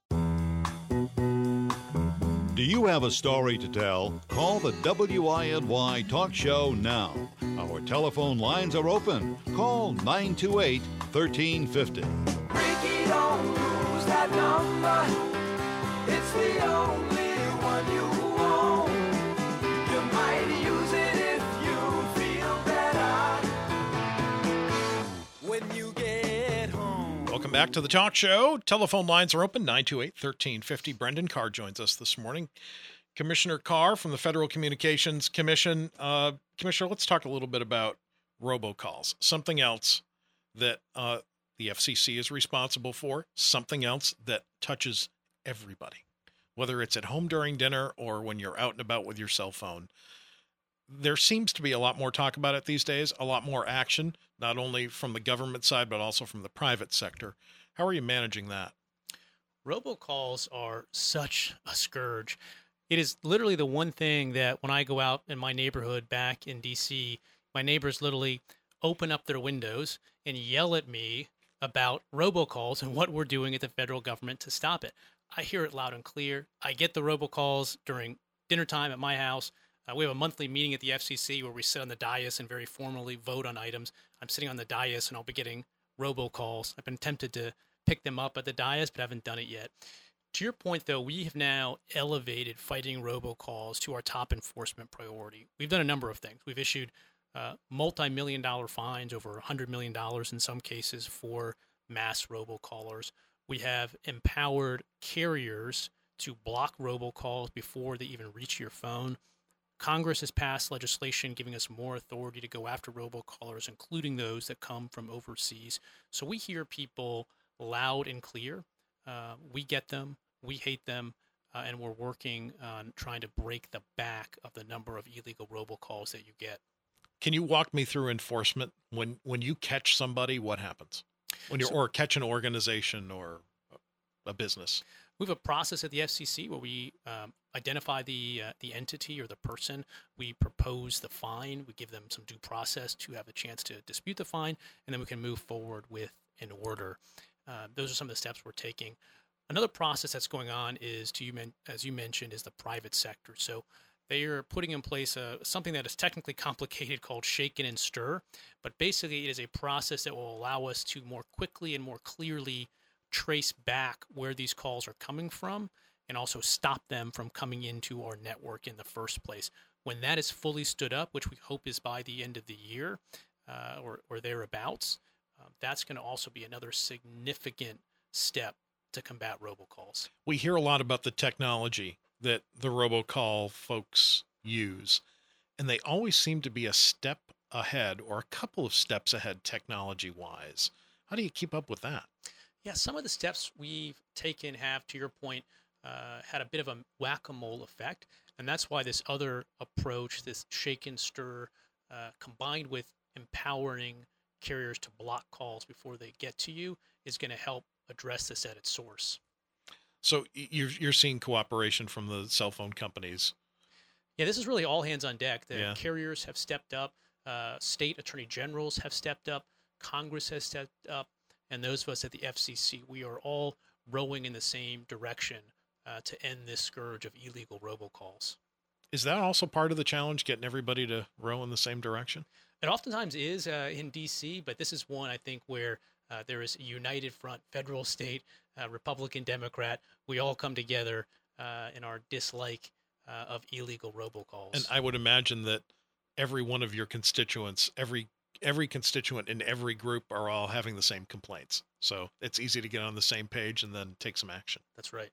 A: Do you have a story to tell? Call the W I N Y Talk Show now. Our telephone lines are open. Call nine two eight, one three five zero.
F: Ricky, don't lose that number. It's the only one you want. You might use it if you feel better. When you get home.
B: Welcome back to the talk show. Telephone lines are open, nine two eight, one three five zero. Brendan Carr joins us this morning. Commissioner Carr from the Federal Communications Commission. Uh, Commissioner, let's talk a little bit about robocalls, something else that uh, the F C C is responsible for, something else that touches everybody, whether it's at home during dinner or when you're out and about with your cell phone. There seems to be a lot more talk about it these days, a lot more action, not only from the government side, but also from the private sector. How are you managing that?
C: Robocalls are such a scourge. It is literally the one thing that when I go out in my neighborhood back in D C, my neighbors literally open up their windows and yell at me about robocalls and what we're doing at the federal government to stop it. I hear it loud and clear. I get the robocalls during dinner time at my house. Uh, we have a monthly meeting at the F C C where we sit on the dais and very formally vote on items. I'm sitting on the dais and I'll be getting robocalls. I've been tempted to pick them up at the dais, but haven't done it yet. To your point, though, we have now elevated fighting robocalls to our top enforcement priority. We've done a number of things. We've issued uh, multi-million dollar fines, over one hundred million dollars in some cases, for mass robocallers. We have empowered carriers to block robocalls before they even reach your phone. Congress has passed legislation giving us more authority to go after robocallers, including those that come from overseas. So we hear people loud and clear. Uh, we get them, we hate them, uh, and we're working on trying to break the back of the number of illegal robocalls that you get.
B: Can you walk me through enforcement? When when you catch somebody, what happens? When you're
C: So-
B: or catch an organization or a business?
C: We have a process at the F C C where we um, identify the uh, the entity or the person. We propose the fine. We give them some due process to have a chance to dispute the fine, and then we can move forward with an order. Uh, those are some of the steps we're taking. Another process that's going on is, to you men- as you mentioned, is the private sector. So they are putting in place a, something that is technically complicated called Shaken and Stir, but basically it is a process that will allow us to more quickly and more clearly trace back where these calls are coming from and also stop them from coming into our network in the first place. When that is fully stood up, which we hope is by the end of the year uh, or, or thereabouts, um, that's going to also be another significant step to combat robocalls.
B: We hear a lot about the technology that the robocall folks use, and they always seem to be a step ahead or a couple of steps ahead technology-wise. How do you keep up with that?
C: Yeah, some of the steps we've taken have, to your point, uh, had a bit of a whack-a-mole effect, and that's why this other approach, this shake and stir, uh, combined with empowering carriers to block calls before they get to you, is going to help address this at its source.
B: So you're you're seeing cooperation from the cell phone companies.
C: Yeah, this is really all hands on deck. The
B: Yeah.
C: carriers have stepped up, uh, state attorney generals have stepped up, Congress has stepped up, and those of us at the F C C, we are all rowing in the same direction uh, to end this scourge of illegal robocalls.
B: Is that also part of the challenge, getting everybody to row in the same direction?
C: It oftentimes is uh, in D C, but this is one, I think, where uh, there is a united front, federal, state, uh, Republican, Democrat. We all come together uh, in our dislike uh, of illegal robocalls.
B: And I would imagine that every one of your constituents, every every constituent in every group are all having the same complaints. So it's easy to get on the same page and then take some action.
C: That's right.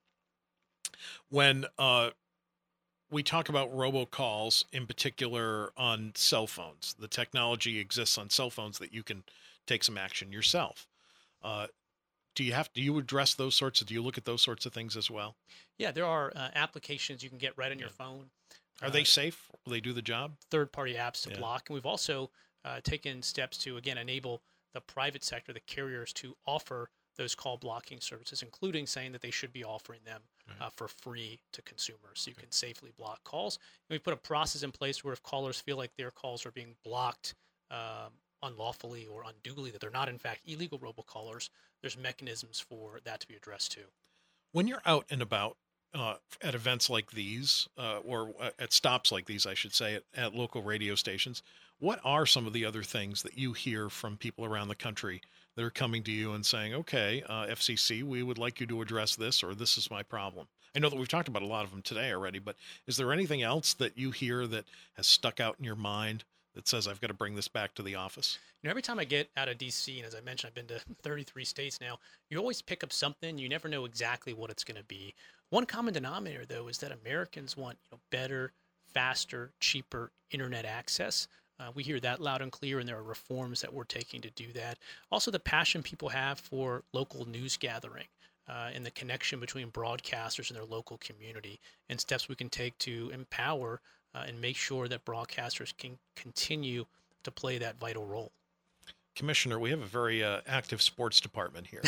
B: When uh, we talk about robocalls, in particular on cell phones, the technology exists on cell phones that you can take some action yourself. Uh, do you have, do you address those sorts of, do you look at those sorts of things as well?
C: Yeah, there are uh, applications you can get right on your phone.
B: Are they safe? Will they do the job?
C: Third-party apps to
B: Yeah.
C: block. And we've also uh, taken steps to, again, enable the private sector, the carriers, to offer those call blocking services, including saying that they should be offering them uh, for free to consumers so you can safely block calls. And we put a process in place where if callers feel like their calls are being blocked um, unlawfully or unduly, that they're not, in fact, illegal robocallers, there's mechanisms for that to be addressed too.
B: When you're out and about uh, at events like these, uh, or uh, at stops like these, I should say, at, at local radio stations, what are some of the other things that you hear from people around the country that are coming to you and saying, okay, uh, F C C, we would like you to address this, or this is my problem? I know that we've talked about a lot of them today already, but is there anything else that you hear that has stuck out in your mind that says, I've got to bring this back to the office?
C: You know, every time I get out of D C, and as I mentioned, I've been to thirty-three states now, you always pick up something. You never know exactly what it's going to be. One common denominator, though, is that Americans want, you know, better, faster, cheaper internet access. Uh, we hear that loud and clear, and there are reforms that we're taking to do that. Also, the passion people have for local news gathering uh, and the connection between broadcasters and their local community, and steps we can take to empower uh, and make sure that broadcasters can continue to play that vital role.
B: Commissioner, we have a very uh, active sports department here.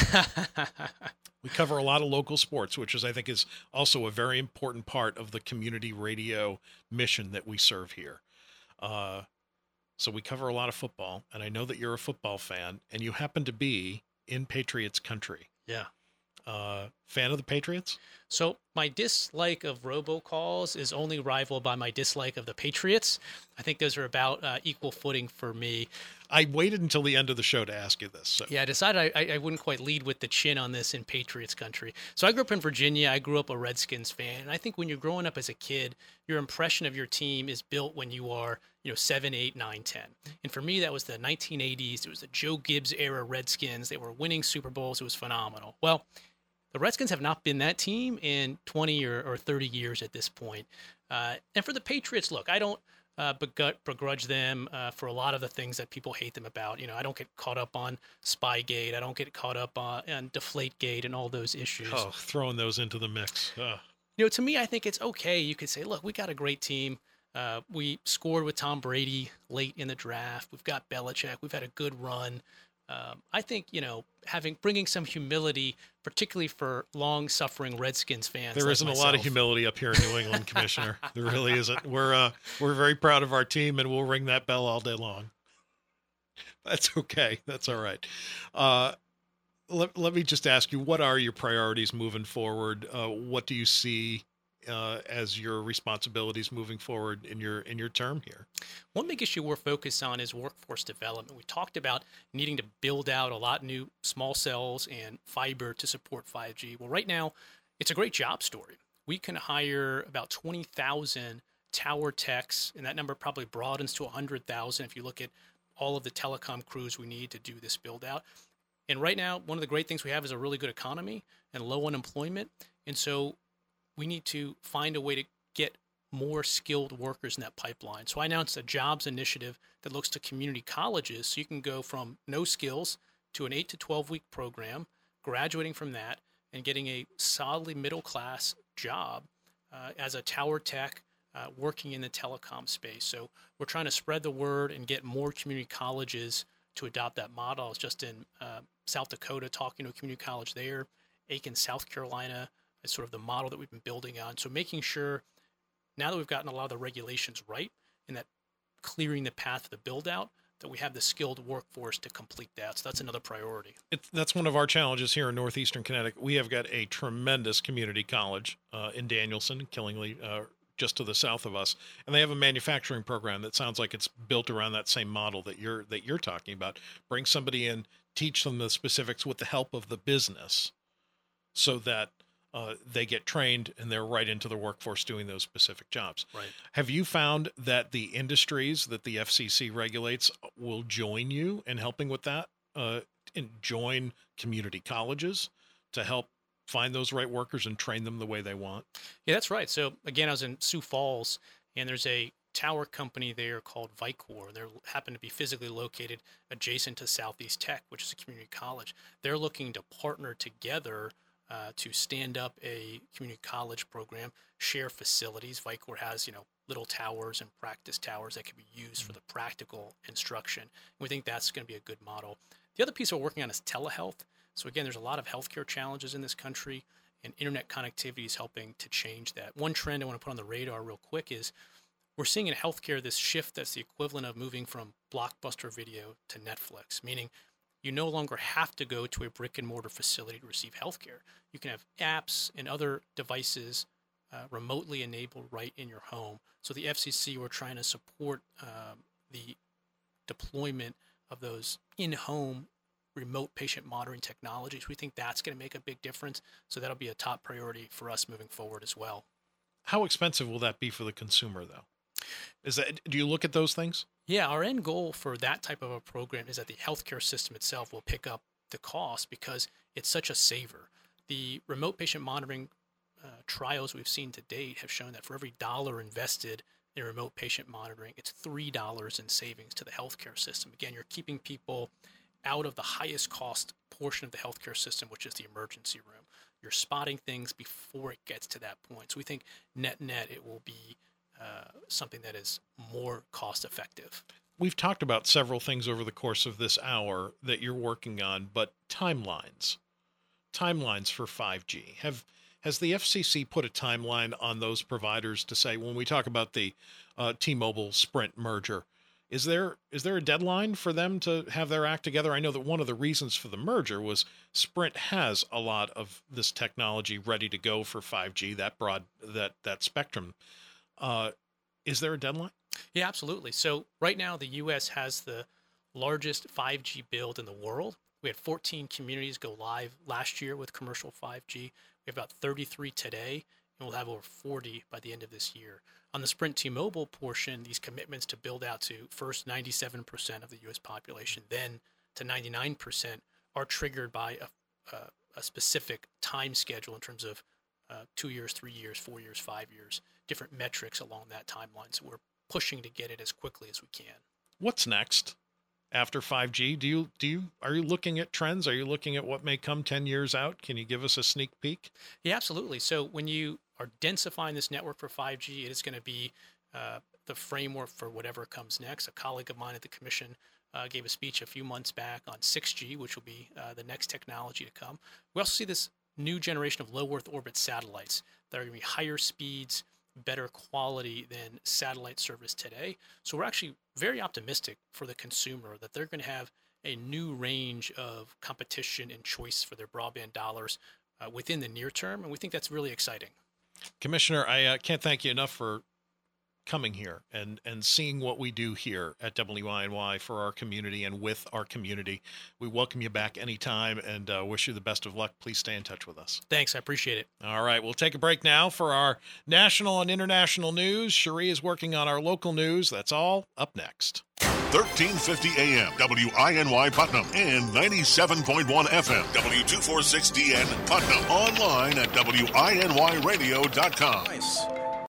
B: We cover a lot of local sports, which is, I think, is also a very important part of the community radio mission that we serve here. Uh, so we cover a lot of football, and I know that you're a football fan, and you happen to be in Patriots country.
C: Yeah.
B: Uh, fan of the Patriots?
C: So my dislike of robocalls is only rivaled by my dislike of the Patriots. I think those are about uh, equal footing for me.
B: I waited until the end of the show to ask you this. So.
C: Yeah, I decided I, I wouldn't quite lead with the chin on this in Patriots country. So I grew up in Virginia. I grew up a Redskins fan. And I think when you're growing up as a kid, your impression of your team is built when you are, you know, seven, eight, nine, ten. And for me, that was the nineteen eighties. It was the Joe Gibbs era Redskins. They were winning Super Bowls. It was phenomenal. Well, the Redskins have not been that team in twenty or, or thirty years at this point. Uh, and for the Patriots, look, I don't uh, begrudge them uh, for a lot of the things that people hate them about. You know, I don't get caught up on Spygate. I don't get caught up on, on Deflategate and all those issues.
B: Oh, throwing those into the mix. Ugh.
C: You know, to me, I think it's okay. You could say, look, we got a great team. Uh, we scored with Tom Brady late in the draft. We've got Belichick. We've had a good run. Um, I think, you know, having bringing some humility, particularly for long-suffering Redskins fans.
B: There
C: like
B: isn't
C: myself.
B: a lot of humility up here in New England, Commissioner. There really isn't. We're uh, we're very proud of our team, and we'll ring that bell all day long. That's okay. That's all right. Uh, let let me just ask you: what are your priorities moving forward? Uh, what do you see uh, as your responsibilities moving forward in your in your term here?
C: One big issue we're focused on is workforce development. We talked about needing to build out a lot of new small cells and fiber to support five G. Well, right now, it's a great job story. We can hire about twenty thousand tower techs, and that number probably broadens to one hundred thousand if you look at all of the telecom crews we need to do this build out. And right now, one of the great things we have is a really good economy and low unemployment. And so we need to find a way to get more skilled workers in that pipeline. So I announced a jobs initiative that looks to community colleges. So you can go from no skills to an eight to twelve week program, graduating from that and getting a solidly middle class job uh, as a tower tech uh, working in the telecom space. So we're trying to spread the word and get more community colleges to adopt that model. I was just in uh, South Dakota talking to a community college there. Aiken, South Carolina is sort of the model that we've been building on. So making sure now that we've gotten a lot of the regulations right and that clearing the path for the build out, that we have the skilled workforce to complete that. So that's another priority.
B: It's, that's one of our challenges here in Northeastern Connecticut. We have got a tremendous community college uh, in Danielson, Killingly, uh, just to the south of us, and they have a manufacturing program that sounds like it's built around that same model that you're that you're talking about. Bring somebody in, teach them the specifics with the help of the business, so that uh, they get trained and they're right into the workforce doing those specific jobs.
C: Right.
B: Have you found that the industries that the F C C regulates will join you in helping with that, uh, and join community colleges to help find those right workers and train them the way they want?
C: Yeah, that's right. So again, I was in Sioux Falls, and there's a tower company there called Vicor. They happen to be physically located adjacent to Southeast Tech, which is a community college. They're looking to partner together uh, to stand up a community college program, share facilities. Vicor has, you know, little towers and practice towers that can be used for the practical instruction. And we think that's going to be a good model. The other piece we're working on is telehealth. So again, there's a lot of healthcare challenges in this country, and internet connectivity is helping to change that. One trend I want to put on the radar real quick is we're seeing in healthcare this shift that's the equivalent of moving from Blockbuster Video to Netflix, meaning you no longer have to go to a brick and mortar facility to receive healthcare. You can have apps and other devices uh, remotely enabled right in your home. So the F C C, we're trying to support um, the deployment of those in-home remote patient monitoring technologies. We think that's going to make a big difference. So that'll be a top priority for us moving forward as well.
B: How expensive will that be for the consumer, though? Is that, do you look at those things?
C: Yeah, our end goal for that type of a program is that the healthcare system itself will pick up the cost because it's such a saver. The remote patient monitoring uh, trials we've seen to date have shown that for every dollar invested in remote patient monitoring, it's three dollars in savings to the healthcare system. Again, you're keeping people out of the highest cost portion of the healthcare system, which is the emergency room. You're spotting things before it gets to that point. So we think net net it will be uh, something that is more cost effective.
B: We've talked about several things over the course of this hour that you're working on, but timelines, timelines for five G. Have has the F C C put a timeline on those providers to say, when we talk about the uh, T-Mobile Sprint merger, is there is there a deadline for them to have their act together? I know that one of the reasons for the merger was Sprint has a lot of this technology ready to go for five G, that broad that that spectrum. Uh, is there a deadline?
C: Yeah, absolutely. So right now, the U S has the largest five G build in the world. We had fourteen communities go live last year with commercial five G. We have about thirty-three today, and we'll have over forty by the end of this year. On the Sprint T-Mobile portion, these commitments to build out to first ninety-seven percent of the U S population, then to ninety-nine percent, are triggered by a, a, a specific time schedule in terms of uh, two years, three years, four years, five years, different metrics along that timeline. So we're pushing to get it as quickly as we can.
B: What's next after five G? Do you do you are you looking at trends? Are you looking at what may come ten years out? Can you give us a sneak peek?
C: Yeah, absolutely. So when you are densifying this network for five G, it is going to be uh, the framework for whatever comes next. A colleague of mine at the commission uh, gave a speech a few months back on six G, which will be uh, the next technology to come. We also see this new generation of low Earth orbit satellites that are going to be higher speeds, better quality than satellite service today. So we're actually very optimistic for the consumer that they're going to have a new range of competition and choice for their broadband dollars uh, within the near term, and we think that's really exciting.
B: Commissioner, I uh, can't thank you enough for coming here and, and seeing what we do here at W I N Y for our community and with our community. We welcome you back anytime and uh, wish you the best of luck. Please stay in touch with us.
C: Thanks. I appreciate it.
B: All right. We'll take a break now for our national and international news. Cherie is working on our local news. That's all up next.
R: thirteen fifty A M, W I N Y Putnam, and ninety-seven point one F M, W two forty-six D N Putnam. Online at W I N Y radio dot com. Nice.